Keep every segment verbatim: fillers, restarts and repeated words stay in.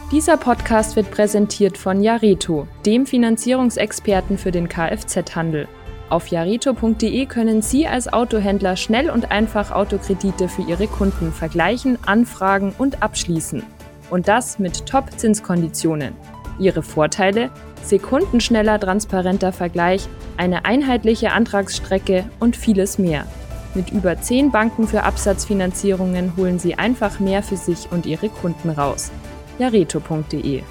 Dieser Podcast wird präsentiert von Jareto, dem Finanzierungsexperten für den Kfz-Handel. Auf jareto punkt de können Sie als Autohändler schnell und einfach Autokredite für Ihre Kunden vergleichen, anfragen und abschließen. Und das mit Top-Zinskonditionen. Ihre Vorteile? Sekundenschneller, transparenter Vergleich, eine einheitliche Antragsstrecke und vieles mehr. Mit über zehn Banken für Absatzfinanzierungen holen Sie einfach mehr für sich und Ihre Kunden raus. jareto punkt de.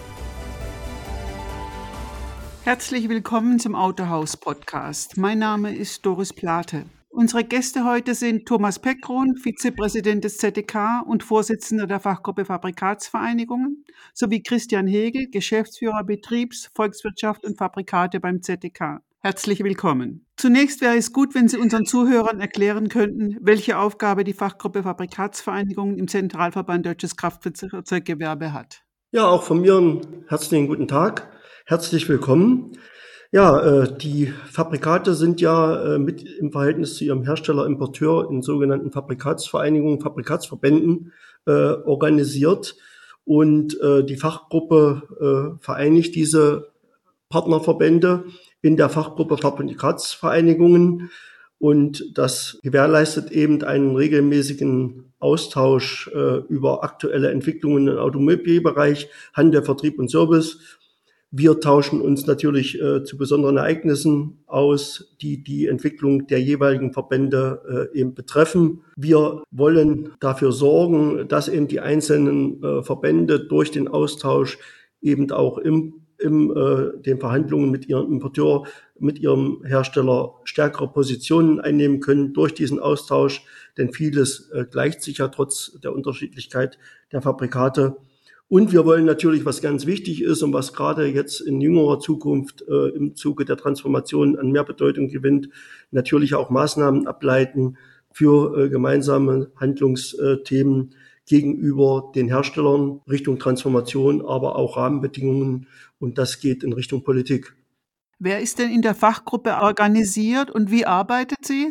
Herzlich willkommen zum Autohaus-Podcast. Mein Name ist Doris Plate. Unsere Gäste heute sind Thomas Peckrohn, Vizepräsident des Z D K und Vorsitzender der Fachgruppe Fabrikatsvereinigungen, sowie Christian Hegel, Geschäftsführer Betriebs-, Volkswirtschaft und Fabrikate beim Z D K. Herzlich willkommen. Zunächst wäre es gut, wenn Sie unseren Zuhörern erklären könnten, welche Aufgabe die Fachgruppe Fabrikatsvereinigungen im Zentralverband Deutsches Kraftfahrzeuggewerbe hat. Ja, auch von mir einen herzlichen guten Tag. Herzlich willkommen. Ja, äh, die Fabrikate sind ja äh, mit im Verhältnis zu ihrem Hersteller, Importeur in sogenannten Fabrikatsvereinigungen, Fabrikatsverbänden äh, organisiert. Und äh, die Fachgruppe äh, vereinigt diese Partnerverbände in der Fachgruppe Fabrikatsvereinigungen. Und das gewährleistet eben einen regelmäßigen Austausch äh, über aktuelle Entwicklungen im Automobilbereich, Handel, Vertrieb und Service. Wir tauschen uns natürlich äh, zu besonderen Ereignissen aus, die die Entwicklung der jeweiligen Verbände äh, eben betreffen. Wir wollen dafür sorgen, dass eben die einzelnen äh, Verbände durch den Austausch eben auch im in äh, den Verhandlungen mit ihrem Importeur, mit ihrem Hersteller stärkere Positionen einnehmen können durch diesen Austausch, denn vieles äh, gleicht sich ja trotz der Unterschiedlichkeit der Fabrikate. Und wir wollen natürlich, was ganz wichtig ist und was gerade jetzt in jüngerer Zukunft äh, im Zuge der Transformation an mehr Bedeutung gewinnt, natürlich auch Maßnahmen ableiten für äh, gemeinsame Handlungsthemen gegenüber den Herstellern Richtung Transformation, aber auch Rahmenbedingungen. Und das geht in Richtung Politik. Wer ist denn in der Fachgruppe organisiert und wie arbeitet sie?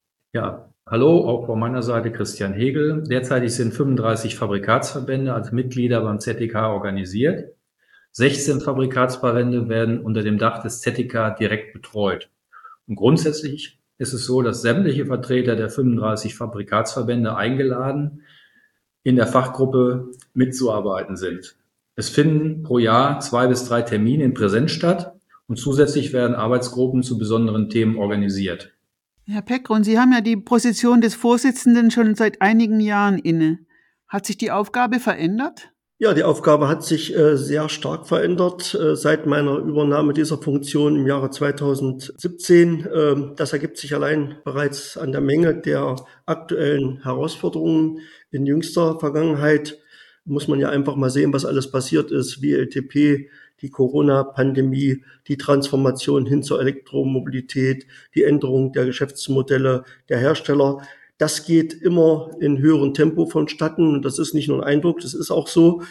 Ja, hallo, auch von meiner Seite Christian Hegel. Derzeitig sind fünfunddreißig Fabrikatsverbände als Mitglieder beim Z D K organisiert. sechzehn Fabrikatsverbände werden unter dem Dach des Z D K direkt betreut. Und grundsätzlich ist es so, dass sämtliche Vertreter der fünfunddreißig Fabrikatsverbände eingeladen, in der Fachgruppe mitzuarbeiten sind. Es finden pro Jahr zwei bis drei Termine in Präsenz statt und zusätzlich werden Arbeitsgruppen zu besonderen Themen organisiert. Herr Peckrohn, Sie haben ja die Position des Vorsitzenden schon seit einigen Jahren inne. Hat sich die Aufgabe verändert? Ja, die Aufgabe hat sich äh, sehr stark verändert äh, seit meiner Übernahme dieser Funktion im Jahre zweitausendsiebzehn. Äh, das ergibt sich allein bereits an der Menge der aktuellen Herausforderungen. In jüngster Vergangenheit muss man ja einfach mal sehen, was alles passiert ist, W L T P, die Corona-Pandemie, die Transformation hin zur Elektromobilität, die Änderung der Geschäftsmodelle der Hersteller. Das geht immer in höherem Tempo vonstatten und das ist nicht nur ein Eindruck, das ist auch so.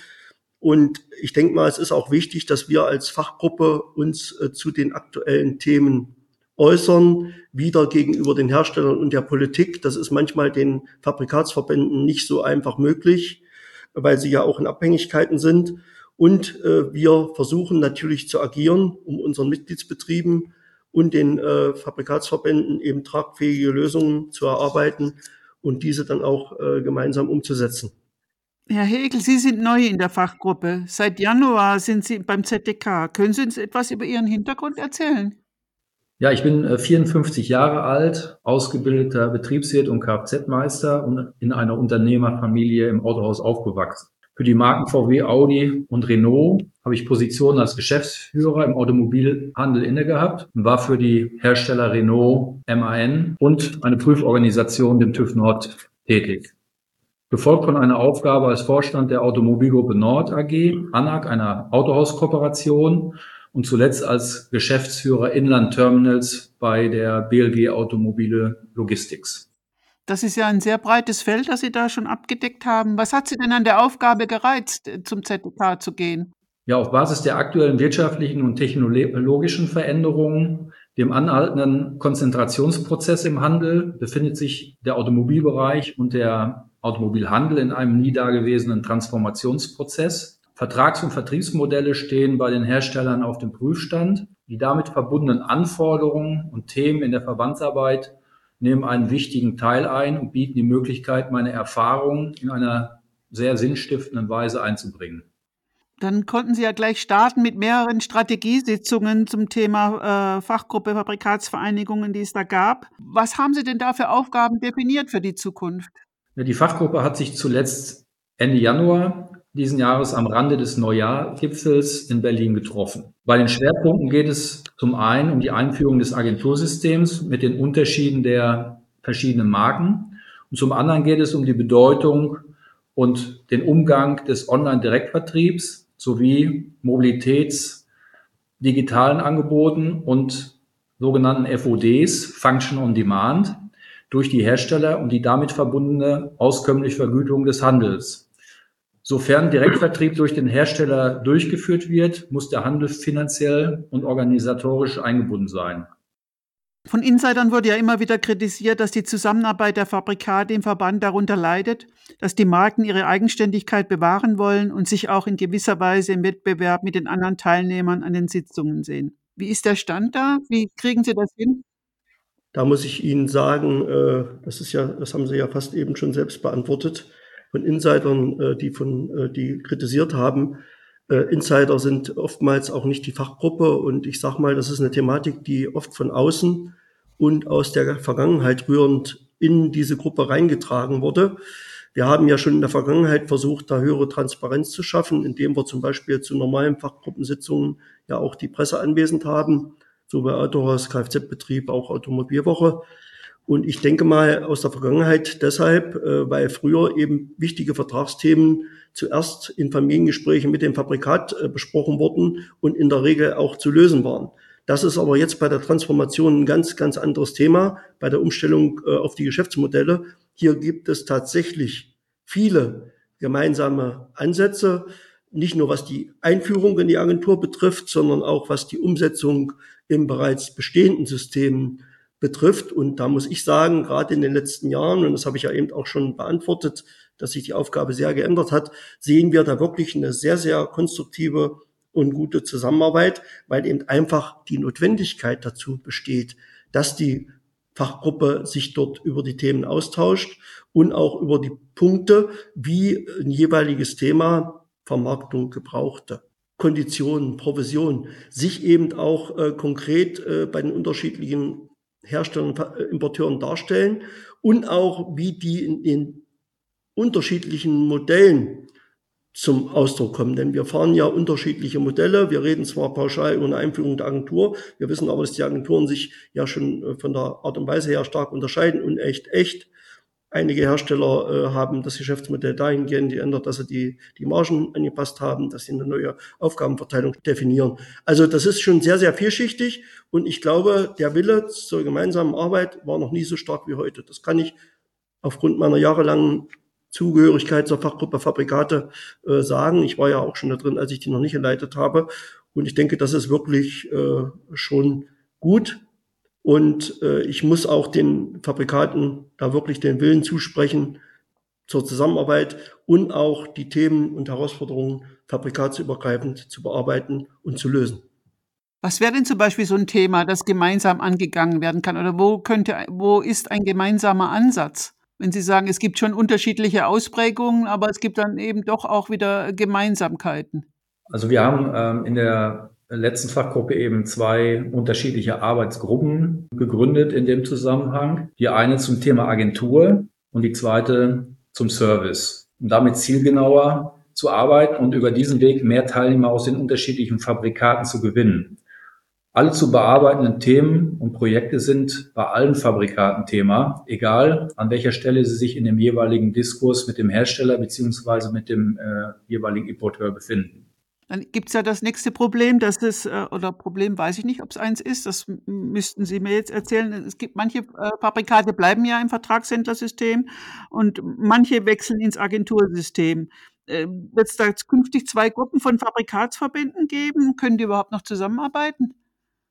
Und ich denke mal, es ist auch wichtig, dass wir als Fachgruppe uns äh, zu den aktuellen Themen äußern, wieder gegenüber den Herstellern und der Politik. Das ist manchmal den Fabrikatsverbänden nicht so einfach möglich, weil sie ja auch in Abhängigkeiten sind. Und äh, wir versuchen natürlich zu agieren, um unseren Mitgliedsbetrieben und den äh, Fabrikatsverbänden eben tragfähige Lösungen zu erarbeiten und diese dann auch äh, gemeinsam umzusetzen. Herr Hegel, Sie sind neu in der Fachgruppe. Seit Januar sind Sie beim Z D K. Können Sie uns etwas über Ihren Hintergrund erzählen? Ja, ich bin äh, vierundfünfzig Jahre alt, ausgebildeter Betriebswirt und Kfz-Meister und in einer Unternehmerfamilie im Autohaus aufgewachsen. Für die Marken V W, Audi und Renault habe ich Positionen als Geschäftsführer im Automobilhandel inne gehabt und war für die Hersteller Renault, M A N und eine Prüforganisation, dem TÜV Nord, tätig. Gefolgt von einer Aufgabe als Vorstand der Automobilgruppe Nord A G, ANAG, einer Autohauskooperation, und zuletzt als Geschäftsführer Inland Terminals bei der B L G Automobile Logistics. Das ist ja ein sehr breites Feld, das Sie da schon abgedeckt haben. Was hat Sie denn an der Aufgabe gereizt, zum Z D K zu gehen? Ja, auf Basis der aktuellen wirtschaftlichen und technologischen Veränderungen, dem anhaltenden Konzentrationsprozess im Handel, befindet sich der Automobilbereich und der Automobilhandel in einem nie dagewesenen Transformationsprozess. Vertrags- und Vertriebsmodelle stehen bei den Herstellern auf dem Prüfstand. Die damit verbundenen Anforderungen und Themen in der Verbandsarbeit nehmen einen wichtigen Teil ein und bieten die Möglichkeit, meine Erfahrungen in einer sehr sinnstiftenden Weise einzubringen. Dann konnten Sie ja gleich starten mit mehreren Strategiesitzungen zum Thema äh, Fachgruppe Fabrikatsvereinigungen, die es da gab. Was haben Sie denn da für Aufgaben definiert für die Zukunft? Die Fachgruppe hat sich zuletzt Ende Januar diesen Jahres am Rande des Neujahrgipfels in Berlin getroffen. Bei den Schwerpunkten geht es zum einen um die Einführung des Agentursystems mit den Unterschieden der verschiedenen Marken und zum anderen geht es um die Bedeutung und den Umgang des Online-Direktvertriebs sowie mobilitätsdigitalen Angeboten und sogenannten F O Ds, Function on Demand, durch die Hersteller und die damit verbundene auskömmliche Vergütung des Handels. Sofern Direktvertrieb durch den Hersteller durchgeführt wird, muss der Handel finanziell und organisatorisch eingebunden sein. Von Insidern wurde ja immer wieder kritisiert, dass die Zusammenarbeit der Fabrikate im Verband darunter leidet, dass die Marken ihre Eigenständigkeit bewahren wollen und sich auch in gewisser Weise im Wettbewerb mit den anderen Teilnehmern an den Sitzungen sehen. Wie ist der Stand da? Wie kriegen Sie das hin? Da muss ich Ihnen sagen, äh, das ist ja, das haben Sie ja fast eben schon selbst beantwortet, von Insidern, äh, die von, äh, die kritisiert haben. Äh, Insider sind oftmals auch nicht die Fachgruppe und ich sage mal, das ist eine Thematik, die oft von außen und aus der Vergangenheit rührend in diese Gruppe reingetragen wurde. Wir haben ja schon in der Vergangenheit versucht, da höhere Transparenz zu schaffen, indem wir zum Beispiel zu normalen Fachgruppensitzungen ja auch die Presse anwesend haben, so bei Autohaus, Kfz-Betrieb, auch Automobilwoche. Und ich denke mal aus der Vergangenheit deshalb, äh, weil früher eben wichtige Vertragsthemen zuerst in Familiengesprächen mit dem Fabrikat äh, besprochen wurden und in der Regel auch zu lösen waren. Das ist aber jetzt bei der Transformation ein ganz, ganz anderes Thema, bei der Umstellung äh, auf die Geschäftsmodelle. Hier gibt es tatsächlich viele gemeinsame Ansätze, nicht nur was die Einführung in die Agentur betrifft, sondern auch was die Umsetzung im bereits bestehenden System betrifft. Und da muss ich sagen, gerade in den letzten Jahren, und das habe ich ja eben auch schon beantwortet, dass sich die Aufgabe sehr geändert hat, sehen wir da wirklich eine sehr, sehr konstruktive und gute Zusammenarbeit, weil eben einfach die Notwendigkeit dazu besteht, dass die Fachgruppe sich dort über die Themen austauscht und auch über die Punkte, wie ein jeweiliges Thema, Vermarktung, Gebrauchte, Konditionen, Provision, sich eben auch äh, konkret äh, bei den unterschiedlichen Herstellern, äh, Importeuren darstellen und auch, wie die in den unterschiedlichen Modellen zum Ausdruck kommen. Denn wir fahren ja unterschiedliche Modelle. Wir reden zwar pauschal über eine Einführung der Agentur, wir wissen aber, dass die Agenturen sich ja schon von der Art und Weise her stark unterscheiden und echt, echt. Einige Hersteller äh, haben das Geschäftsmodell dahingehend geändert, dass sie die, die Margen angepasst haben, dass sie eine neue Aufgabenverteilung definieren. Also das ist schon sehr, sehr vielschichtig und ich glaube, der Wille zur gemeinsamen Arbeit war noch nie so stark wie heute. Das kann ich aufgrund meiner jahrelangen Zugehörigkeit zur Fachgruppe Fabrikate äh, sagen. Ich war ja auch schon da drin, als ich die noch nicht geleitet habe. Und ich denke, das ist wirklich äh, schon gut. Und äh, ich muss auch den Fabrikaten da wirklich den Willen zusprechen zur Zusammenarbeit und auch die Themen und Herausforderungen fabrikatsübergreifend zu bearbeiten und zu lösen. Was wäre denn zum Beispiel so ein Thema, das gemeinsam angegangen werden kann? Oder wo könnte, wo ist ein gemeinsamer Ansatz? Wenn Sie sagen, es gibt schon unterschiedliche Ausprägungen, aber es gibt dann eben doch auch wieder Gemeinsamkeiten. Also wir haben ähm, in der letzten Fachgruppe eben zwei unterschiedliche Arbeitsgruppen gegründet in dem Zusammenhang. Die eine zum Thema Agentur und die zweite zum Service. Um damit zielgenauer zu arbeiten und über diesen Weg mehr Teilnehmer aus den unterschiedlichen Fabrikaten zu gewinnen. Alle zu bearbeitenden Themen und Projekte sind bei allen Fabrikaten Thema, egal an welcher Stelle sie sich in dem jeweiligen Diskurs mit dem Hersteller beziehungsweise mit dem äh, jeweiligen Importeur befinden. Dann gibt es ja das nächste Problem, dass es, äh, oder Problem weiß ich nicht, ob es eins ist, das m- müssten Sie mir jetzt erzählen. Es gibt manche äh, Fabrikate bleiben ja im Vertragshändlersystem und manche wechseln ins Agentursystem. Äh, Wird es da jetzt künftig zwei Gruppen von Fabrikatsverbänden geben? Können die überhaupt noch zusammenarbeiten?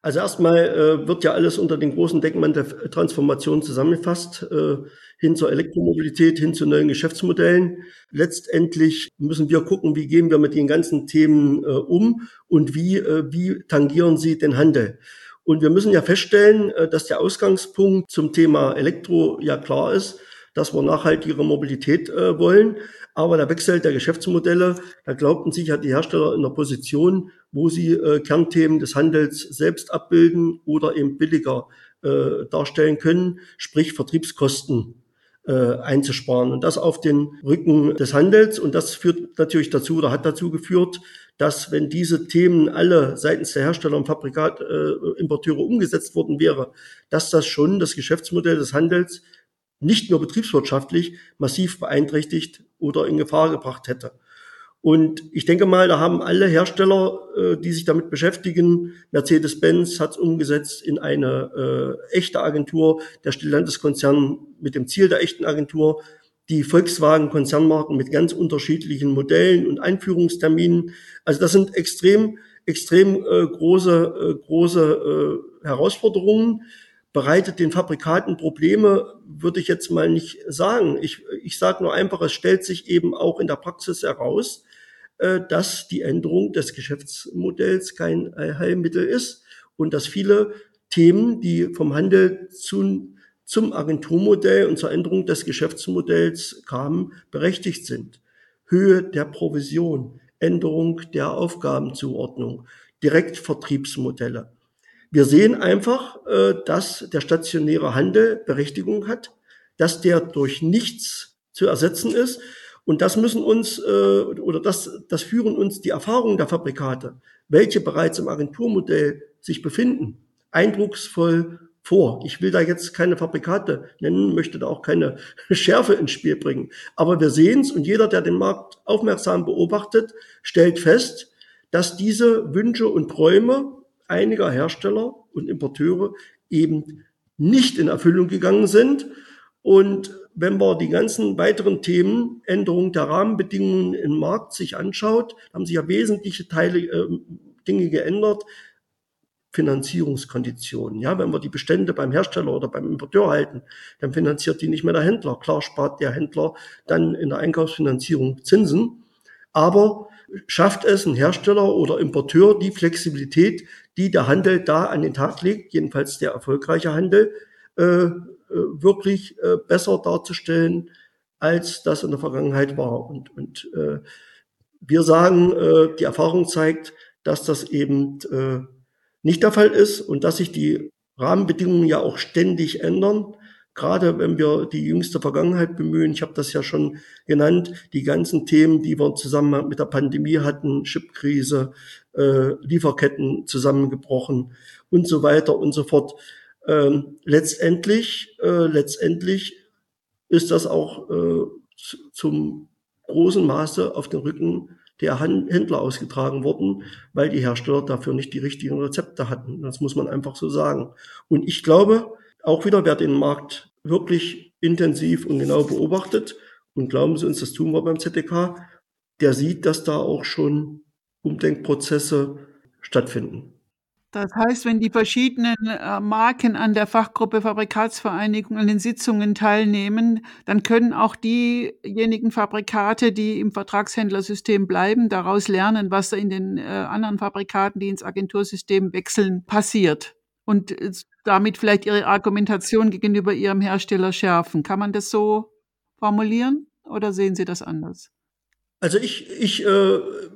Also erstmal äh, wird ja alles unter den großen Deckmantel der Transformation zusammengefasst, äh, hin zur Elektromobilität, hin zu neuen Geschäftsmodellen. Letztendlich müssen wir gucken, wie gehen wir mit den ganzen Themen äh, um und wie, äh, wie tangieren sie den Handel. Und wir müssen ja feststellen, äh, dass der Ausgangspunkt zum Thema Elektro ja klar ist, dass wir nachhaltigere Mobilität äh, wollen. Aber der Wechsel der Geschäftsmodelle, da glaubten sich ja die Hersteller in der Position, wo sie äh, Kernthemen des Handels selbst abbilden oder eben billiger äh, darstellen können, sprich Vertriebskosten äh, einzusparen. Und das auf den Rücken des Handels. Und das führt natürlich dazu oder hat dazu geführt, dass wenn diese Themen alle seitens der Hersteller und Fabrikat, äh, Importeure umgesetzt worden wäre, dass das schon das Geschäftsmodell des Handels nicht nur betriebswirtschaftlich massiv beeinträchtigt oder in Gefahr gebracht hätte. Und ich denke mal, da haben alle Hersteller, die sich damit beschäftigen, Mercedes-Benz hat es umgesetzt in eine äh, echte Agentur, der Stellantis-Konzern mit dem Ziel der echten Agentur, die Volkswagen-Konzernmarken mit ganz unterschiedlichen Modellen und Einführungsterminen. Also das sind extrem, extrem äh, große, äh, große äh, Herausforderungen. Bereitet den Fabrikaten Probleme, würde ich jetzt mal nicht sagen. Ich, ich sage nur einfach, es stellt sich eben auch in der Praxis heraus, äh, dass die Änderung des Geschäftsmodells kein Heilmittel ist und dass viele Themen, die vom Handel zu, zum Agenturmodell und zur Änderung des Geschäftsmodells kamen, berechtigt sind. Höhe der Provision, Änderung der Aufgabenzuordnung, Direktvertriebsmodelle. Wir sehen einfach, dass der stationäre Handel Berechtigung hat, dass der durch nichts zu ersetzen ist. Und das müssen uns, oder das, das führen uns die Erfahrungen der Fabrikate, welche bereits im Agenturmodell sich befinden, eindrucksvoll vor. Ich will da jetzt keine Fabrikate nennen, möchte da auch keine Schärfe ins Spiel bringen. Aber wir sehen es und jeder, der den Markt aufmerksam beobachtet, stellt fest, dass diese Wünsche und Träume einiger Hersteller und Importeure eben nicht in Erfüllung gegangen sind. Und wenn man die ganzen weiteren Themen, Änderung der Rahmenbedingungen im Markt sich anschaut, haben sich ja wesentliche Teile, äh, Dinge geändert. Finanzierungskonditionen. Ja, wenn wir die Bestände beim Hersteller oder beim Importeur halten, dann finanziert die nicht mehr der Händler. Klar spart der Händler dann in der Einkaufsfinanzierung Zinsen, aber schafft es ein Hersteller oder Importeur die Flexibilität, die der Handel da an den Tag legt, jedenfalls der erfolgreiche Handel, äh, wirklich äh, besser darzustellen, als das in der Vergangenheit war. Und, und äh, wir sagen, äh, die Erfahrung zeigt, dass das eben äh, nicht der Fall ist und dass sich die Rahmenbedingungen ja auch ständig ändern. Gerade wenn wir die jüngste Vergangenheit bemühen, ich habe das ja schon genannt, die ganzen Themen, die wir zusammen mit der Pandemie hatten, Chipkrise, äh, Lieferketten zusammengebrochen und so weiter und so fort. Ähm, letztendlich, äh, letztendlich ist das auch äh, zum großen Maße auf den Rücken der Händler ausgetragen worden, weil die Hersteller dafür nicht die richtigen Rezepte hatten. Das muss man einfach so sagen. Und ich glaube, auch wieder, wer den Markt wirklich intensiv und genau beobachtet, und glauben Sie uns, das tun wir beim Z D K, der sieht, dass da auch schon Umdenkprozesse stattfinden. Das heißt, wenn die verschiedenen äh, Marken an der Fachgruppe Fabrikatsvereinigung an den Sitzungen teilnehmen, dann können auch diejenigen Fabrikate, die im Vertragshändlersystem bleiben, daraus lernen, was da in den äh, anderen Fabrikaten, die ins Agentursystem wechseln, passiert. Und äh, damit vielleicht ihre Argumentation gegenüber ihrem Hersteller schärfen. Kann man das so formulieren oder sehen Sie das anders? Also ich, ich äh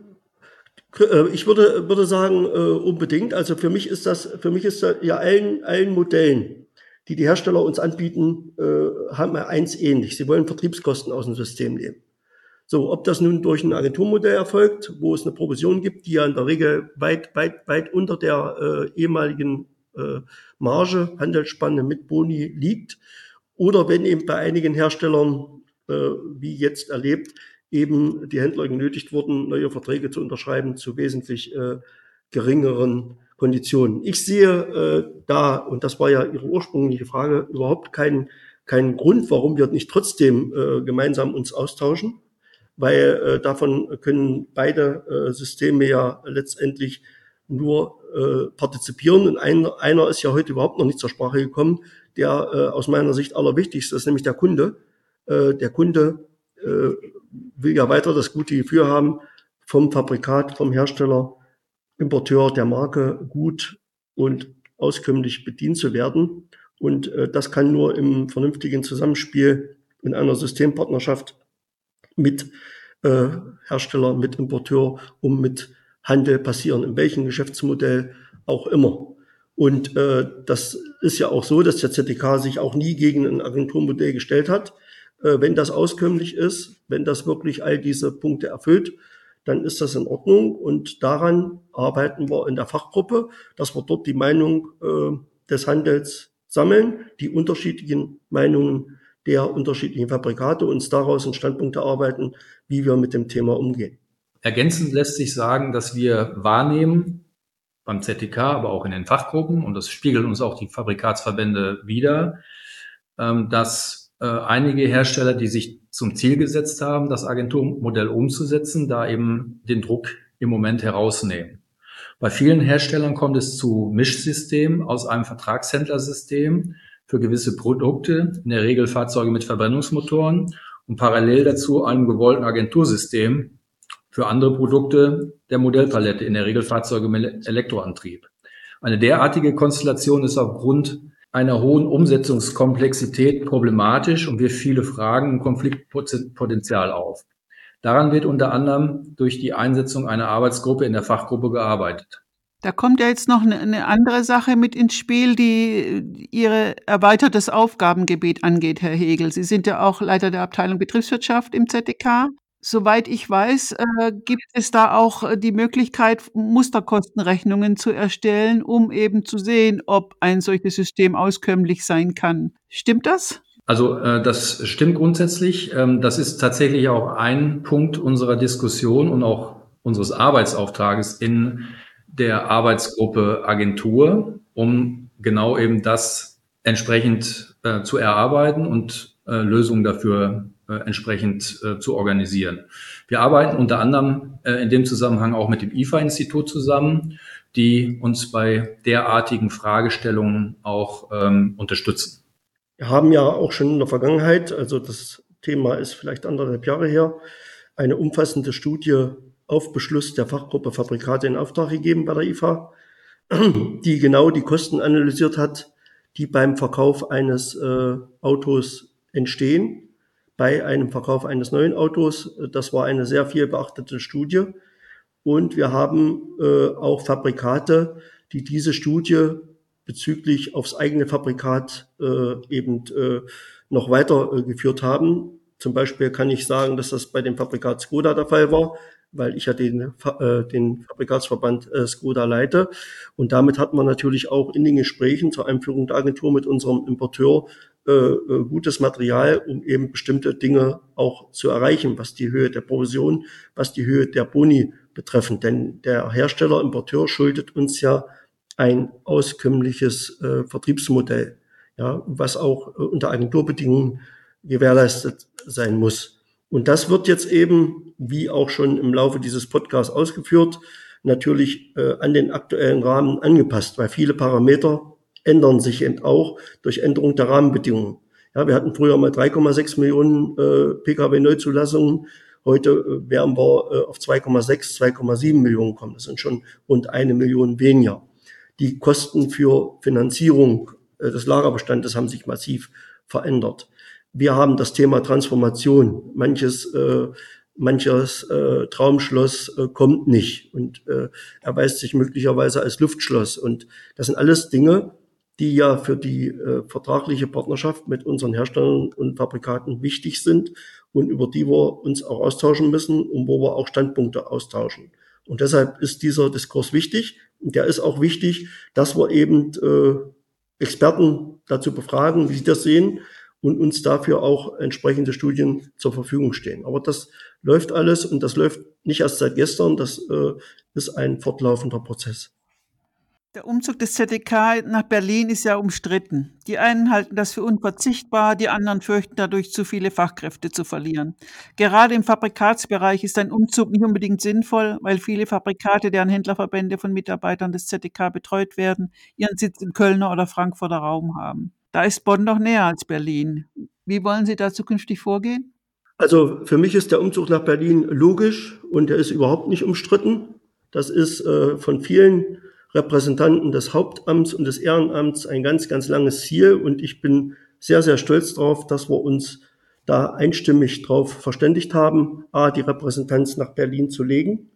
Ich würde, würde sagen, unbedingt. Also für mich ist das, für mich ist das ja allen, allen Modellen, die die Hersteller uns anbieten, haben wir eins ähnlich. Sie wollen Vertriebskosten aus dem System nehmen. So, ob das nun durch ein Agenturmodell erfolgt, wo es eine Provision gibt, die ja in der Regel weit, weit, weit unter der äh, ehemaligen äh, Marge, Handelsspanne mit Boni liegt, oder wenn eben bei einigen Herstellern, äh, wie jetzt erlebt, eben die Händler genötigt wurden, neue Verträge zu unterschreiben zu wesentlich äh, geringeren Konditionen. Ich sehe äh, da, und das war ja Ihre ursprüngliche Frage, überhaupt keinen keinen Grund, warum wir nicht trotzdem äh, gemeinsam uns austauschen, weil äh, davon können beide äh, Systeme ja letztendlich nur äh, partizipieren. Und einer, einer ist ja heute überhaupt noch nicht zur Sprache gekommen, der äh, aus meiner Sicht allerwichtigste ist, nämlich der Kunde. Äh, der Kunde äh, will ja weiter das gute Gefühl haben, vom Fabrikat, vom Hersteller, Importeur der Marke gut und auskömmlich bedient zu werden. Und äh, das kann nur im vernünftigen Zusammenspiel in einer Systempartnerschaft mit äh, Hersteller, mit Importeur und mit Handel passieren, in welchem Geschäftsmodell auch immer. Und äh, das ist ja auch so, dass der Z D K sich auch nie gegen ein Agenturmodell gestellt hat. Äh, wenn das auskömmlich ist, wenn das wirklich all diese Punkte erfüllt, dann ist das in Ordnung. Und daran arbeiten wir in der Fachgruppe, dass wir dort die Meinung äh, des Handels sammeln, die unterschiedlichen Meinungen der unterschiedlichen Fabrikate, uns daraus einen Standpunkt erarbeiten, wie wir mit dem Thema umgehen. Ergänzend lässt sich sagen, dass wir wahrnehmen, beim Z D K, aber auch in den Fachgruppen, und das spiegeln uns auch die Fabrikatsverbände wider, dass einige Hersteller, die sich zum Ziel gesetzt haben, das Agenturmodell umzusetzen, da eben den Druck im Moment herausnehmen. Bei vielen Herstellern kommt es zu Mischsystemen aus einem Vertragshändlersystem für gewisse Produkte, in der Regel Fahrzeuge mit Verbrennungsmotoren, und parallel dazu einem gewollten Agentursystem für andere Produkte der Modellpalette, in der Regel Fahrzeuge mit Elektroantrieb. Eine derartige Konstellation ist aufgrund einer hohen Umsetzungskomplexität problematisch und wirft viele Fragen und Konfliktpotenzial auf. Daran wird unter anderem durch die Einsetzung einer Arbeitsgruppe in der Fachgruppe gearbeitet. Da kommt ja jetzt noch eine, eine andere Sache mit ins Spiel, die Ihr erweitertes Aufgabengebiet angeht, Herr Hegel. Sie sind ja auch Leiter der Abteilung Betriebswirtschaft im Z D K. Soweit ich weiß, äh, gibt es da auch die Möglichkeit, Musterkostenrechnungen zu erstellen, um eben zu sehen, ob ein solches System auskömmlich sein kann. Stimmt das? Also äh, das stimmt grundsätzlich. Ähm, das ist tatsächlich auch ein Punkt unserer Diskussion und auch unseres Arbeitsauftrages in der Arbeitsgruppe Agentur, um genau eben das entsprechend äh, zu erarbeiten und äh, Lösungen dafür äh, entsprechend äh, zu organisieren. Wir arbeiten unter anderem äh, in dem Zusammenhang auch mit dem I F A-Institut zusammen, die uns bei derartigen Fragestellungen auch ähm, unterstützen. Wir haben ja auch schon in der Vergangenheit, also das Thema ist vielleicht anderthalb Jahre her, eine umfassende Studie auf Beschluss der Fachgruppe Fabrikate in Auftrag gegeben bei der I F A, die genau die Kosten analysiert hat, die beim Verkauf eines äh, Autos entstehen, bei einem Verkauf eines neuen Autos. Das war eine sehr viel beachtete Studie. Und wir haben äh, auch Fabrikate, die diese Studie bezüglich aufs eigene Fabrikat äh, eben äh, noch weitergeführt äh, haben. Zum Beispiel kann ich sagen, dass das bei dem Fabrikat Skoda der Fall war, weil ich ja den, äh, den Fabrikatsverband äh, Skoda leite. Und damit hat man natürlich auch in den Gesprächen zur Einführung der Agentur mit unserem Importeur äh, äh, gutes Material, um eben bestimmte Dinge auch zu erreichen, was die Höhe der Provision, was die Höhe der Boni betreffen. Denn der Hersteller, Importeur schuldet uns ja ein auskömmliches äh, Vertriebsmodell, ja, was auch äh, unter Agenturbedingungen gewährleistet sein muss. Und das wird jetzt eben, wie auch schon im Laufe dieses Podcasts ausgeführt, natürlich äh, an den aktuellen Rahmen angepasst, weil viele Parameter ändern sich eben auch durch Änderung der Rahmenbedingungen. Ja, wir hatten früher mal drei Komma sechs Millionen äh, P K W-Neuzulassungen. Heute äh, werden wir äh, auf zwei Komma sechs, zwei Komma sieben Millionen kommen. Das sind schon rund eine Million weniger. Die Kosten für Finanzierung äh, des Lagerbestandes haben sich massiv verändert. Wir haben das Thema Transformation. Manches, äh, manches äh, Traumschloss äh, kommt nicht und äh, erweist sich möglicherweise als Luftschloss. Und das sind alles Dinge, die ja für die äh, vertragliche Partnerschaft mit unseren Herstellern und Fabrikaten wichtig sind und über die wir uns auch austauschen müssen und wo wir auch Standpunkte austauschen. Und deshalb ist dieser Diskurs wichtig. Und der ist auch wichtig, dass wir eben äh, Experten dazu befragen, wie sie das sehen, und uns dafür auch entsprechende Studien zur Verfügung stehen. Aber das läuft alles und das läuft nicht erst seit gestern, das äh, ist ein fortlaufender Prozess. Der Umzug des Z D K nach Berlin ist ja umstritten. Die einen halten das für unverzichtbar, die anderen fürchten dadurch zu viele Fachkräfte zu verlieren. Gerade im Fabrikatsbereich ist ein Umzug nicht unbedingt sinnvoll, weil viele Fabrikate, deren Händlerverbände von Mitarbeitern des Z D K betreut werden, ihren Sitz im Kölner oder Frankfurter Raum haben. Da ist Bonn doch näher als Berlin. Wie wollen Sie da zukünftig vorgehen? Also für mich ist der Umzug nach Berlin logisch und er ist überhaupt nicht umstritten. Das ist äh, von vielen Repräsentanten des Hauptamts und des Ehrenamts ein ganz, ganz langes Ziel. Und ich bin sehr, sehr stolz darauf, dass wir uns da einstimmig darauf verständigt haben, A, die Repräsentanz nach Berlin zu legen.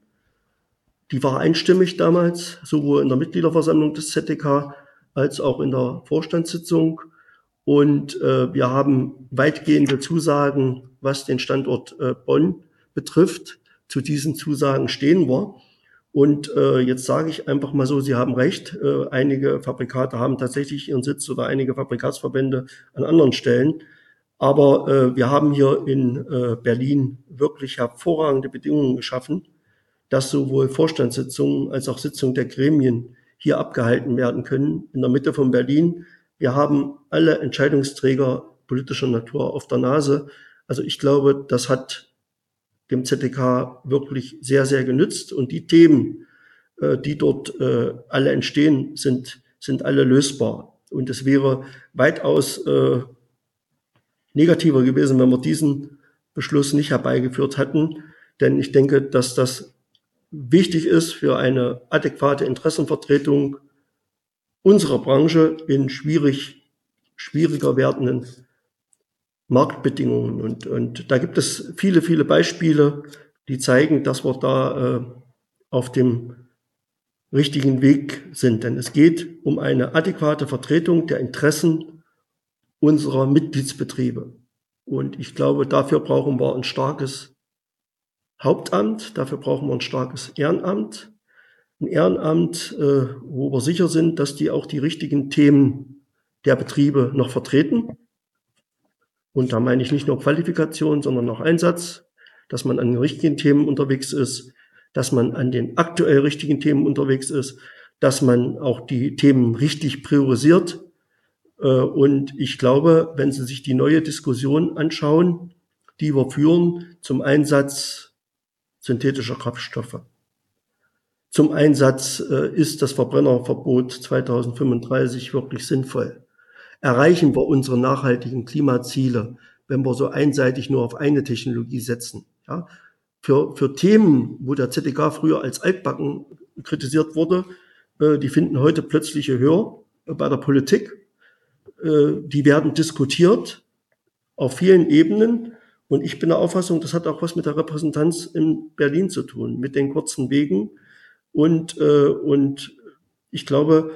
Die war einstimmig damals, sowohl in der Mitgliederversammlung des Z D K als auch in der Vorstandssitzung. Und äh, wir haben weitgehende Zusagen, was den Standort äh, Bonn betrifft. Zu diesen Zusagen stehen wir. Und äh, jetzt sage ich einfach mal so, Sie haben recht, äh, einige Fabrikate haben tatsächlich ihren Sitz oder einige Fabrikatsverbände an anderen Stellen. Aber äh, wir haben hier in äh, Berlin wirklich hervorragende Bedingungen geschaffen, dass sowohl Vorstandssitzungen als auch Sitzungen der Gremien hier abgehalten werden können, in der Mitte von Berlin. Wir haben alle Entscheidungsträger politischer Natur auf der Nase. Also ich glaube, das hat dem Z D K wirklich sehr, sehr genützt. Und die Themen, äh, die dort äh, alle entstehen, sind, sind alle lösbar. Und es wäre weitaus äh, negativer gewesen, wenn wir diesen Beschluss nicht herbeigeführt hätten. Denn ich denke, dass das wichtig ist für eine adäquate Interessenvertretung unserer Branche in schwierig, schwieriger werdenden Marktbedingungen. Und, und da gibt es viele, viele Beispiele, die zeigen, dass wir da äh, auf dem richtigen Weg sind. Denn es geht um eine adäquate Vertretung der Interessen unserer Mitgliedsbetriebe. Und ich glaube, dafür brauchen wir ein starkes Hauptamt, dafür brauchen wir ein starkes Ehrenamt. Ein Ehrenamt, äh, wo wir sicher sind, dass die auch die richtigen Themen der Betriebe noch vertreten. Und da meine ich nicht nur Qualifikation, sondern auch Einsatz, dass man an den richtigen Themen unterwegs ist, dass man an den aktuell richtigen Themen unterwegs ist, dass man auch die Themen richtig priorisiert. Und ich glaube, wenn Sie sich die neue Diskussion anschauen, die wir führen zum Einsatz synthetischer Kraftstoffe, zum Einsatz ist das Verbrennerverbot zweitausendfünfunddreißig wirklich sinnvoll? Erreichen wir unsere nachhaltigen Klimaziele, wenn wir so einseitig nur auf eine Technologie setzen? Ja, für, für Themen, wo der Z D K früher als altbacken kritisiert wurde, äh, die finden heute plötzlich Gehör bei der Politik. Äh, die werden diskutiert auf vielen Ebenen. Und ich bin der Auffassung, das hat auch was mit der Repräsentanz in Berlin zu tun, mit den kurzen Wegen. Und, äh, und ich glaube,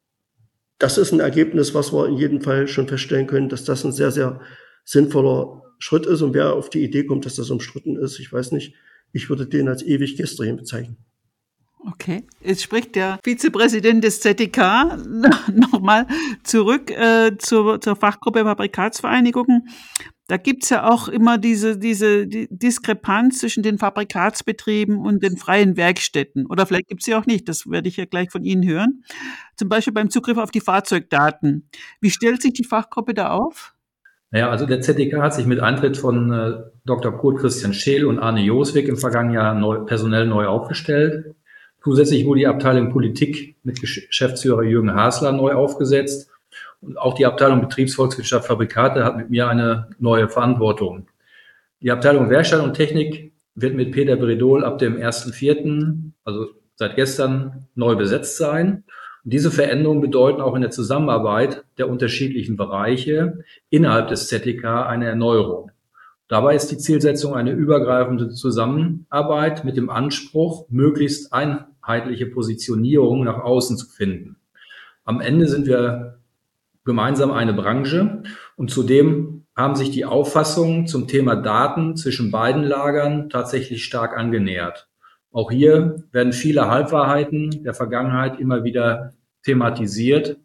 das ist ein Ergebnis, was wir in jedem Fall schon feststellen können, dass das ein sehr, sehr sinnvoller Schritt ist. Und wer auf die Idee kommt, dass das umstritten ist, ich weiß nicht, ich würde den als ewig gestrigen bezeichnen. Okay, jetzt spricht der Vizepräsident des Z D K nochmal zurück äh, zur, zur Fachgruppe Fabrikatsvereinigungen. Da gibt's ja auch immer diese, diese die Diskrepanz zwischen den Fabrikatsbetrieben und den freien Werkstätten. Oder vielleicht gibt's sie auch nicht, das werde ich ja gleich von Ihnen hören. Zum Beispiel beim Zugriff auf die Fahrzeugdaten. Wie stellt sich die Fachgruppe da auf? Naja, also der Z D K hat sich mit Eintritt von äh, Doktor Kurt Christian Scheel und Arne Joswig im vergangenen Jahr neu, personell neu aufgestellt. Zusätzlich wurde die Abteilung Politik mit Geschäftsführer Jürgen Hasler neu aufgesetzt. Und auch die Abteilung Betriebsvolkswirtschaft Fabrikate hat mit mir eine neue Verantwortung. Die Abteilung Werkstatt und Technik wird mit Peter Bredol ab dem ersten vierten, also seit gestern, neu besetzt sein. Und diese Veränderungen bedeuten auch in der Zusammenarbeit der unterschiedlichen Bereiche innerhalb des Z D K eine Erneuerung. Dabei ist die Zielsetzung eine übergreifende Zusammenarbeit mit dem Anspruch, möglichst einheitliche Positionierung nach außen zu finden. Am Ende sind wir gemeinsam eine Branche und zudem haben sich die Auffassungen zum Thema Daten zwischen beiden Lagern tatsächlich stark angenähert. Auch hier werden viele Halbwahrheiten der Vergangenheit immer wieder thematisiert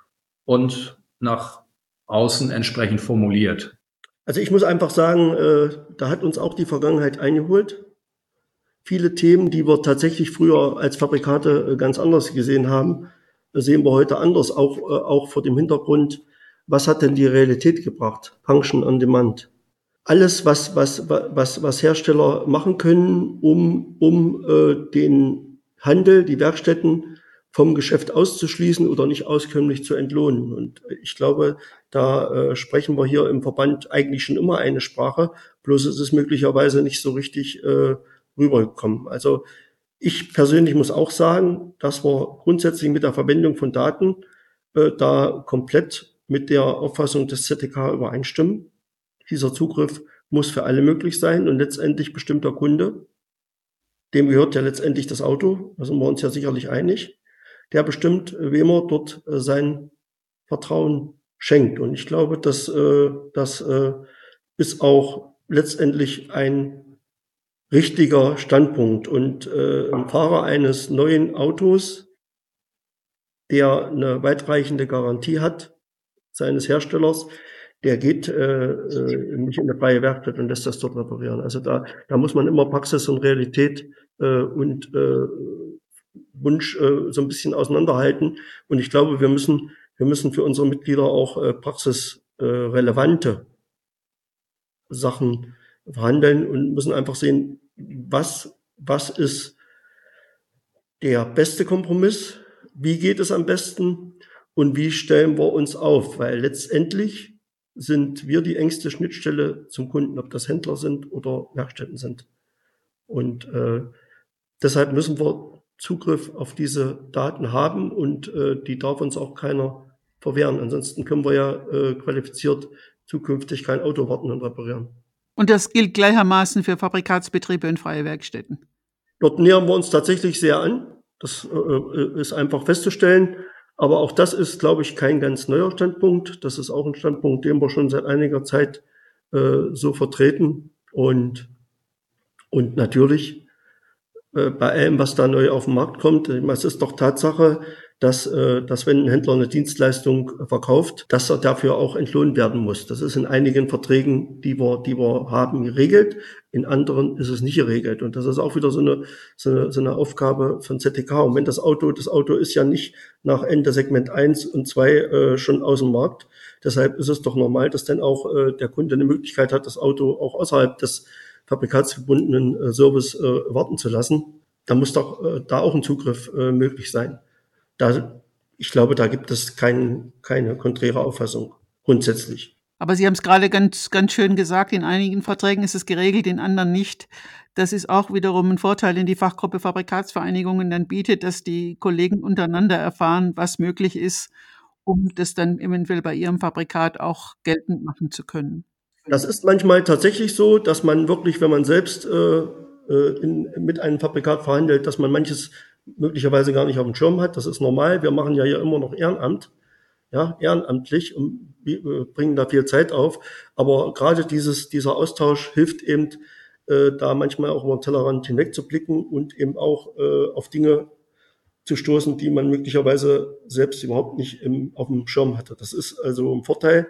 und nach außen entsprechend formuliert. Also ich muss einfach sagen, äh, da hat uns auch die Vergangenheit eingeholt. Viele Themen, die wir tatsächlich früher als Fabrikate äh, ganz anders gesehen haben, sehen wir heute anders, auch, äh, auch vor dem Hintergrund, was hat denn die Realität gebracht? Function on Demand. Alles, was, was, was, was Hersteller machen können, um, um äh, den Handel, die Werkstätten vom Geschäft auszuschließen oder nicht auskömmlich zu entlohnen. Und ich glaube, da äh, sprechen wir hier im Verband eigentlich schon immer eine Sprache, bloß ist es möglicherweise nicht so richtig äh, rübergekommen. Also ich persönlich muss auch sagen, dass wir grundsätzlich mit der Verwendung von Daten äh, da komplett mit der Auffassung des Z T K übereinstimmen. Dieser Zugriff muss für alle möglich sein und letztendlich bestimmt der Kunde, dem gehört ja letztendlich das Auto, da sind wir uns ja sicherlich einig, der bestimmt, wem er dort äh, sein Vertrauen schenkt. Und ich glaube, dass äh, das äh, ist auch letztendlich ein richtiger Standpunkt. Und äh, ein Fahrer eines neuen Autos, der eine weitreichende Garantie hat, seines Herstellers, der geht äh, äh, nicht in eine freie Werkstatt und lässt das dort reparieren. Also da, da muss man immer Praxis und Realität äh, und äh, Wunsch äh, so ein bisschen auseinanderhalten. Und ich glaube, wir müssen, wir müssen für unsere Mitglieder auch äh, praxisrelevante äh, Sachen verhandeln und müssen einfach sehen, was, was ist der beste Kompromiss, wie geht es am besten und wie stellen wir uns auf, weil letztendlich sind wir die engste Schnittstelle zum Kunden, ob das Händler sind oder Werkstätten sind. Und äh, deshalb müssen wir Zugriff auf diese Daten haben und äh, die darf uns auch keiner verwehren. Ansonsten können wir ja äh, qualifiziert zukünftig kein Auto warten und reparieren. Und das gilt gleichermaßen für Fabrikatsbetriebe und freie Werkstätten. Dort nähern wir uns tatsächlich sehr an. Das äh, ist einfach festzustellen. Aber auch das ist, glaube ich, kein ganz neuer Standpunkt. Das ist auch ein Standpunkt, den wir schon seit einiger Zeit äh, so vertreten. Und, und natürlich äh, bei allem, was da neu auf den Markt kommt, es ist doch Tatsache, dass, äh, dass wenn ein Händler eine Dienstleistung verkauft, dass er dafür auch entlohnt werden muss. Das ist in einigen Verträgen, die wir, die wir haben, geregelt. In anderen ist es nicht geregelt. Und das ist auch wieder so eine, so eine, so eine Aufgabe von Z T K. Und wenn das Auto, das Auto ist ja nicht nach Ende Segment eins und zwei äh, schon aus dem Markt. Deshalb ist es doch normal, dass dann auch äh, der Kunde eine Möglichkeit hat, das Auto auch außerhalb des fabrikatsgebundenen äh, Service äh, warten zu lassen. Da muss doch äh, da auch ein Zugriff äh, möglich sein. Da, ich glaube, da gibt es kein, keine konträre Auffassung grundsätzlich. Aber Sie haben es gerade ganz, ganz schön gesagt, in einigen Verträgen ist es geregelt, in anderen nicht. Das ist auch wiederum ein Vorteil, den die Fachgruppe Fabrikatsvereinigungen dann bietet, dass die Kollegen untereinander erfahren, was möglich ist, um das dann eventuell bei ihrem Fabrikat auch geltend machen zu können. Das ist manchmal tatsächlich so, dass man wirklich, wenn man selbst äh, in, mit einem Fabrikat verhandelt, dass man manches möglicherweise gar nicht auf dem Schirm hat. Das ist normal. Wir machen ja hier immer noch Ehrenamt, ja, ehrenamtlich und bringen da viel Zeit auf. Aber gerade dieses, dieser Austausch hilft eben, äh, da manchmal auch über den Tellerrand hinweg zu blicken und eben auch äh, auf Dinge zu stoßen, die man möglicherweise selbst überhaupt nicht im, auf dem Schirm hatte. Das ist also ein Vorteil.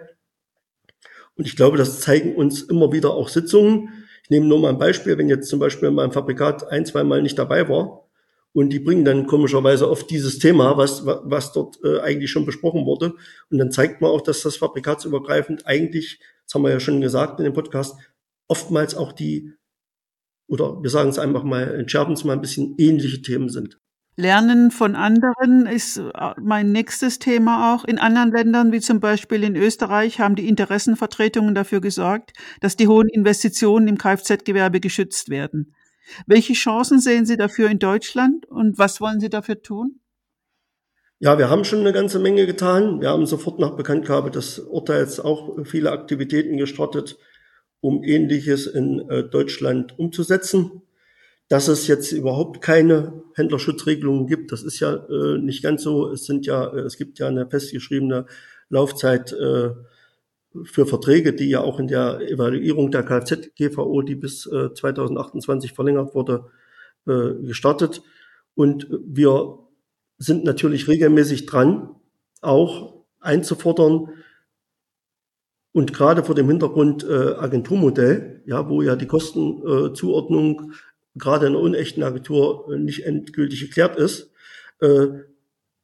Und ich glaube, das zeigen uns immer wieder auch Sitzungen. Ich nehme nur mal ein Beispiel, wenn jetzt zum Beispiel mein Fabrikat ein, zwei Mal nicht dabei war, und die bringen dann komischerweise oft dieses Thema, was, was dort äh, eigentlich schon besprochen wurde. Und dann zeigt man auch, dass das fabrikatsübergreifend eigentlich, das haben wir ja schon gesagt in dem Podcast, oftmals auch die, oder wir sagen es einfach mal, entschärfen es mal ein bisschen, ähnliche Themen sind. Lernen von anderen ist mein nächstes Thema auch. In anderen Ländern, wie zum Beispiel in Österreich, haben die Interessenvertretungen dafür gesorgt, dass die hohen Investitionen im Kfz-Gewerbe geschützt werden. Welche Chancen sehen Sie dafür in Deutschland und was wollen Sie dafür tun? Ja, wir haben schon eine ganze Menge getan. Wir haben sofort nach Bekanntgabe des Urteils auch viele Aktivitäten gestartet, um Ähnliches in äh, Deutschland umzusetzen. Dass es jetzt überhaupt keine Händlerschutzregelungen gibt, das ist ja äh, nicht ganz so. Es sind ja, äh, es gibt ja eine festgeschriebene Laufzeit äh, für Verträge, die ja auch in der Evaluierung der Kfz-G V O, die bis äh, zweitausendachtundzwanzig verlängert wurde, äh, gestartet. Und wir sind natürlich regelmäßig dran, auch einzufordern, und gerade vor dem Hintergrund äh, Agenturmodell, ja, wo ja die Kostenzuordnung äh, gerade in einer unechten Agentur äh, nicht endgültig geklärt ist, äh,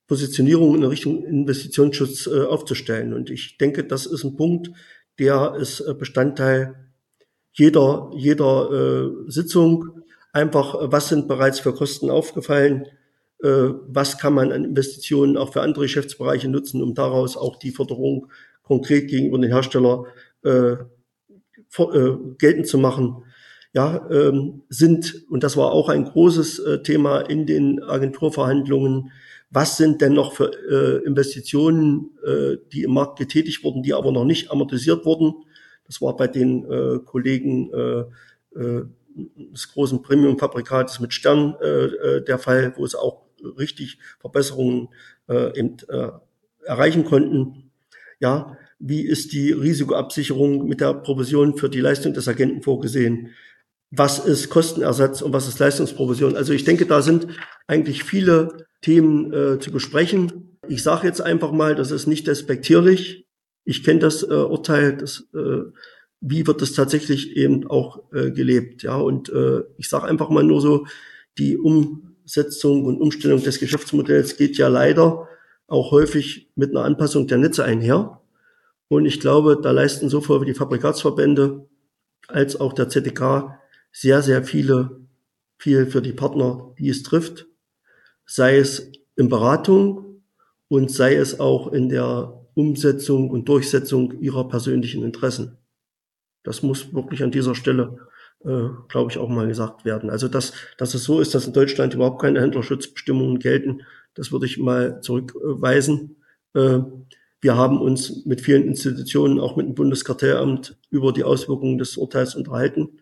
Positionierung in Richtung Investitionsschutz äh, aufzustellen. Und ich denke, das ist ein Punkt, der ist äh, Bestandteil jeder, jeder äh, Sitzung. Einfach, äh, was sind bereits für Kosten aufgefallen? Äh, was kann man an Investitionen auch für andere Geschäftsbereiche nutzen, um daraus auch die Förderung konkret gegenüber den Hersteller äh, vor, äh, geltend zu machen? Ja, ähm, sind, und das war auch ein großes äh, Thema in den Agenturverhandlungen, was sind denn noch für äh, Investitionen, äh, die im Markt getätigt wurden, die aber noch nicht amortisiert wurden? Das war bei den äh, Kollegen äh, äh, des großen Premium-Fabrikates mit Stern äh, äh, der Fall, wo es auch richtig Verbesserungen äh, eben, äh, erreichen konnten. Ja, wie ist die Risikoabsicherung mit der Provision für die Leistung des Agenten vorgesehen? Was ist Kostenersatz und was ist Leistungsprovision? Also ich denke, da sind eigentlich viele Themen äh, zu besprechen. Ich sage jetzt einfach mal, das ist nicht despektierlich. Ich kenne das äh, Urteil, das, äh, wie wird das tatsächlich eben auch äh, gelebt. Ja, und äh, ich sage einfach mal nur so, die Umsetzung und Umstellung des Geschäftsmodells geht ja leider auch häufig mit einer Anpassung der Netze einher. Und ich glaube, da leisten sowohl die Fabrikatsverbände als auch der Z D K sehr, sehr viele, viel für die Partner, die es trifft, sei es in Beratung und sei es auch in der Umsetzung und Durchsetzung ihrer persönlichen Interessen. Das muss wirklich an dieser Stelle, äh, glaube ich, auch mal gesagt werden. Also, dass, dass es so ist, dass in Deutschland überhaupt keine Händlerschutzbestimmungen gelten, das würde ich mal zurückweisen. Äh, wir haben uns mit vielen Institutionen, auch mit dem Bundeskartellamt, über die Auswirkungen des Urteils unterhalten.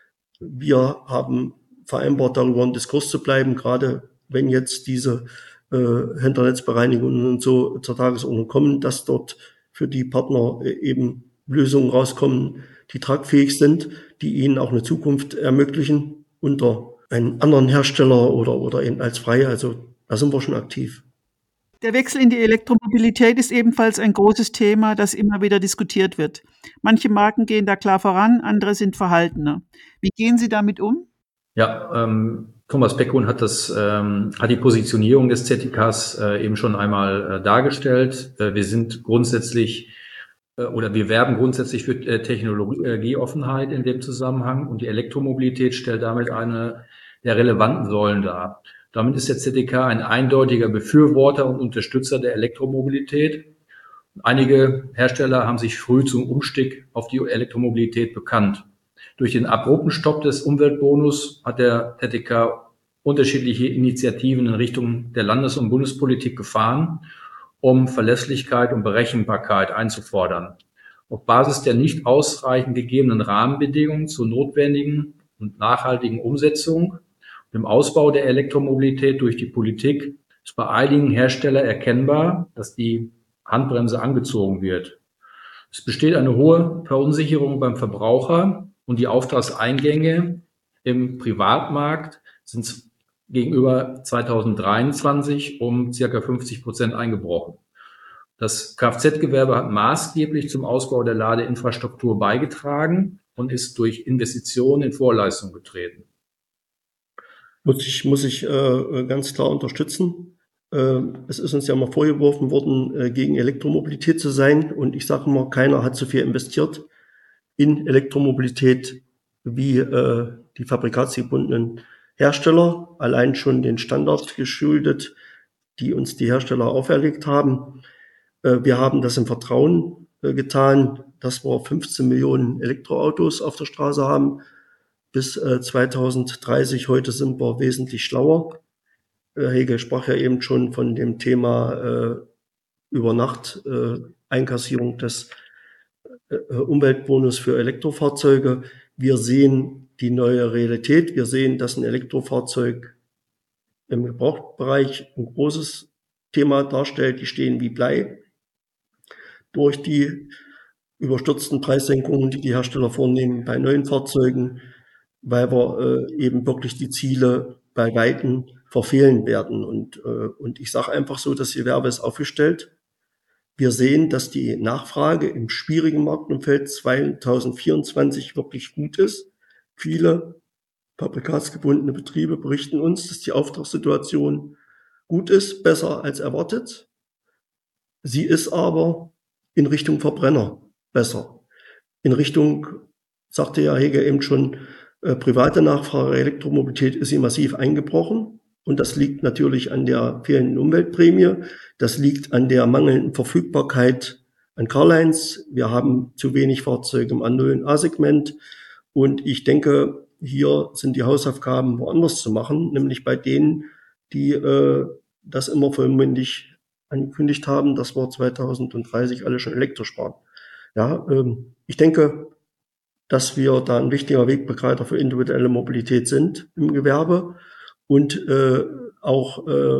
Wir haben vereinbart, darüber in Diskurs zu bleiben, gerade wenn jetzt diese äh, Händlernetzbereinigungen und so zur Tagesordnung kommen, dass dort für die Partner äh, eben Lösungen rauskommen, die tragfähig sind, die ihnen auch eine Zukunft ermöglichen unter einem anderen Hersteller oder, oder eben als freie. Also da sind wir schon aktiv. Der Wechsel in die Elektromobilität ist ebenfalls ein großes Thema, das immer wieder diskutiert wird. Manche Marken gehen da klar voran, andere sind verhaltener. Wie gehen Sie damit um? Ja, ähm, Thomas Peckrun hat das, ähm, hat die Positionierung des Z T Ks äh, eben schon einmal äh, dargestellt. Äh, wir sind grundsätzlich äh, oder wir werben grundsätzlich für äh, Technologieoffenheit in dem Zusammenhang, und die Elektromobilität stellt damit eine der relevanten Säulen dar. Damit ist der Z D K ein eindeutiger Befürworter und Unterstützer der Elektromobilität. Einige Hersteller haben sich früh zum Umstieg auf die Elektromobilität bekannt. Durch den abrupten Stopp des Umweltbonus hat der Z D K unterschiedliche Initiativen in Richtung der Landes- und Bundespolitik gefahren, um Verlässlichkeit und Berechenbarkeit einzufordern. Auf Basis der nicht ausreichend gegebenen Rahmenbedingungen zur notwendigen und nachhaltigen Umsetzung und dem Ausbau der Elektromobilität durch die Politik ist bei einigen Herstellern erkennbar, dass die Handbremse angezogen wird. Es besteht eine hohe Verunsicherung beim Verbraucher, und die Auftragseingänge im Privatmarkt sind gegenüber zweitausenddreiundzwanzig um circa fünfzig Prozent eingebrochen. Das Kfz-Gewerbe hat maßgeblich zum Ausbau der Ladeinfrastruktur beigetragen und ist durch Investitionen in Vorleistung getreten. Muss ich, muss ich äh, ganz klar unterstützen. Äh, es ist uns ja mal vorgeworfen worden, äh, gegen Elektromobilität zu sein. Und ich sage mal, keiner hat so viel investiert in Elektromobilität wie äh, die fabrikatsgebundenen Hersteller. Allein schon den Standard geschuldet, die uns die Hersteller auferlegt haben. Äh, wir haben das im Vertrauen äh, getan, dass wir fünfzehn Millionen Elektroautos auf der Straße haben. Bis äh, zweitausenddreißig, heute sind wir wesentlich schlauer. Äh, Hegel sprach ja eben schon von dem Thema äh, über Nacht äh, Einkassierung des äh, Umweltbonus für Elektrofahrzeuge. Wir sehen die neue Realität. Wir sehen, dass ein Elektrofahrzeug im Gebrauchtbereich ein großes Thema darstellt. Die stehen wie Blei. Durch die überstürzten Preissenkungen, die die Hersteller vornehmen bei neuen Fahrzeugen, weil wir äh, eben wirklich die Ziele bei Weitem verfehlen werden. Und, äh, und ich sage einfach so, das Gewerbe ist aufgestellt. Wir sehen, dass die Nachfrage im schwierigen Marktumfeld zweitausendvierundzwanzig wirklich gut ist. Viele fabrikatsgebundene Betriebe berichten uns, dass die Auftragssituation gut ist, besser als erwartet. Sie ist aber in Richtung Verbrenner besser. In Richtung, sagte ja Hege eben schon, äh, private Nachfrage, Elektromobilität ist sie massiv eingebrochen. Und das liegt natürlich an der fehlenden Umweltprämie. Das liegt an der mangelnden Verfügbarkeit an Carlines. Wir haben zu wenig Fahrzeuge im A null und A-Segment. Und ich denke, hier sind die Hausaufgaben woanders zu machen, nämlich bei denen, die äh, das immer vollmundig angekündigt haben, dass wir zweitausenddreißig alle schon elektrisch fahren. Ja, ähm, ich denke, dass wir da ein wichtiger Wegbegleiter für individuelle Mobilität sind im Gewerbe und äh, auch, äh,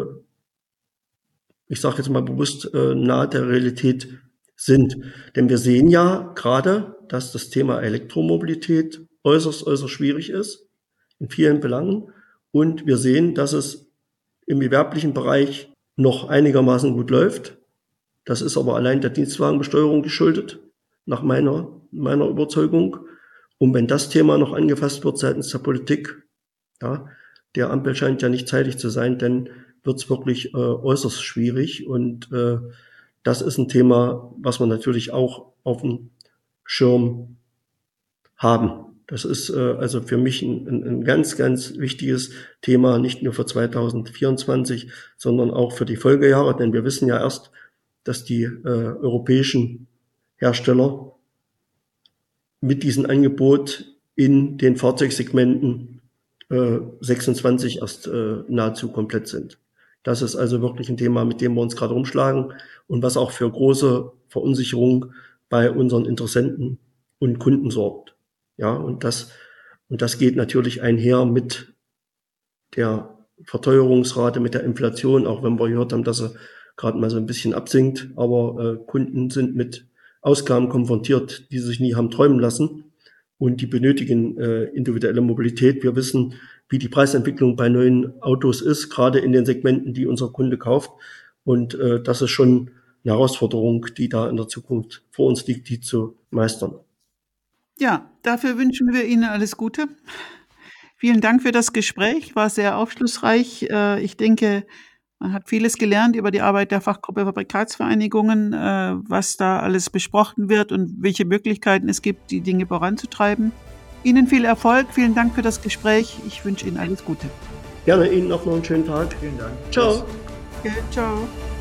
ich sage jetzt mal bewusst, äh, nahe der Realität sind. Denn wir sehen ja gerade, dass das Thema Elektromobilität äußerst, äußerst schwierig ist in vielen Belangen. Und wir sehen, dass es im gewerblichen Bereich noch einigermaßen gut läuft. Das ist aber allein der Dienstwagenbesteuerung geschuldet, nach meiner, meiner Überzeugung. Und wenn das Thema noch angefasst wird seitens der Politik, ja, der Ampel scheint ja nicht zeitig zu sein, dann wird es wirklich äh, äußerst schwierig. Und äh, das ist ein Thema, was wir natürlich auch auf dem Schirm haben. Das ist äh, also für mich ein, ein, ein ganz, ganz wichtiges Thema, nicht nur für zweitausendvierundzwanzig, sondern auch für die Folgejahre. Denn wir wissen ja erst, dass die äh, europäischen Hersteller mit diesem Angebot in den Fahrzeugsegmenten äh, sechsundzwanzig erst äh, nahezu komplett sind. Das ist also wirklich ein Thema, mit dem wir uns gerade rumschlagen und was auch für große Verunsicherung bei unseren Interessenten und Kunden sorgt. Ja, und das, und das geht natürlich einher mit der Verteuerungsrate, mit der Inflation, auch wenn wir gehört haben, dass sie gerade mal so ein bisschen absinkt. Aber äh, Kunden sind mit Ausgaben konfrontiert, die sie sich nie haben träumen lassen. Und die benötigen äh, individuelle Mobilität. Wir wissen, wie die Preisentwicklung bei neuen Autos ist, gerade in den Segmenten, die unser Kunde kauft. Und äh, das ist schon eine Herausforderung, die da in der Zukunft vor uns liegt, die zu meistern. Ja, dafür wünschen wir Ihnen alles Gute. Vielen Dank für das Gespräch, war sehr aufschlussreich. Äh, Ich denke, man hat vieles gelernt über die Arbeit der Fachgruppe Fabrikatsvereinigungen, äh, was da alles besprochen wird und welche Möglichkeiten es gibt, die Dinge voranzutreiben. Ihnen viel Erfolg, vielen Dank für das Gespräch. Ich wünsche Ihnen alles Gute. Gerne Ihnen auch noch einen schönen Tag. Vielen Dank. Ciao. Okay, ciao.